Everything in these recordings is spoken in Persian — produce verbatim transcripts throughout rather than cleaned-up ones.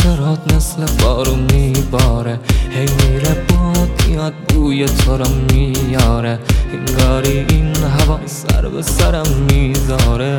خاطرات مثل بارون میباره، هی میره باد میاد بوی تو رو میاره، انگاری این هوا سر به سرم میذاره.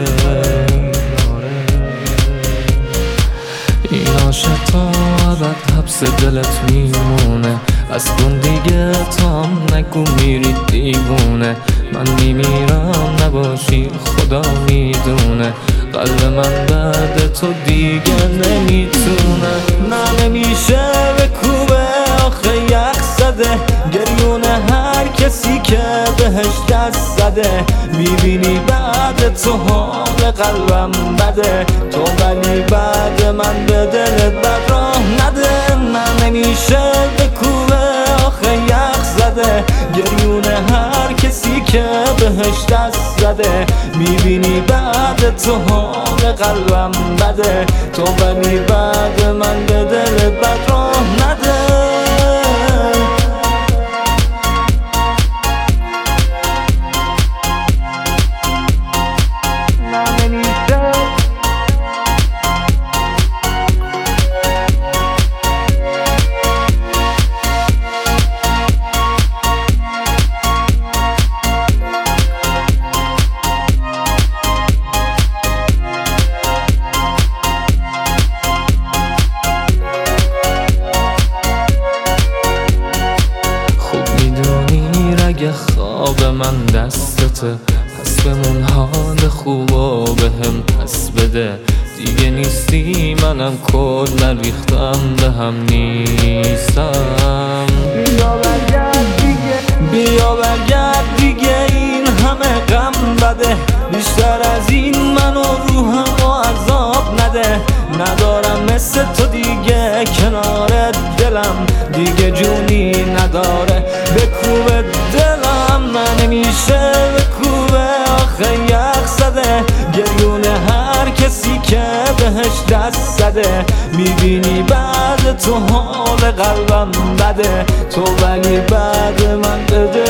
این عاشق تا ابد حبس دلت میمونه، از کن دیگه تا هم نگو میری دیوونه. من میمیرم نباشی خدا میدونه، قلب من بعد تو دیگه نمیتونه. نه نمیشه بکوبه آخه یخ زده، گریون هر کسی که بهش دست زده. میبینی بعد تو حال قلبم بده، تو ولی بعد من به دلت بد راه نده. نه نمیشه بکوبه آخه یخ زده، گریون هر کسی که بهش دست زده. میبینی بعد تو حال قلبم بده، تو ولی بعد من به دلت بد راه نده. اگه خواب من دستته، پس بمون حال خوب و بهم پس بده. دیگه نیستی منم کل ریختم به هم نیستم. بیا برگرد دیگه، بیا برگرد دیگه، این همه غم بده. بیشتر از این منو روحم و عذاب نده. ندارم مثل تو دیگه کنار دلم، دیگه جونی نداره بکوبه دلم. من نمیشه بکوبه آخه یخ زده، گریون هر کسی که بهش دست زده. میبینی بعد تو حال قلبم بده، تو ولی بعد من بده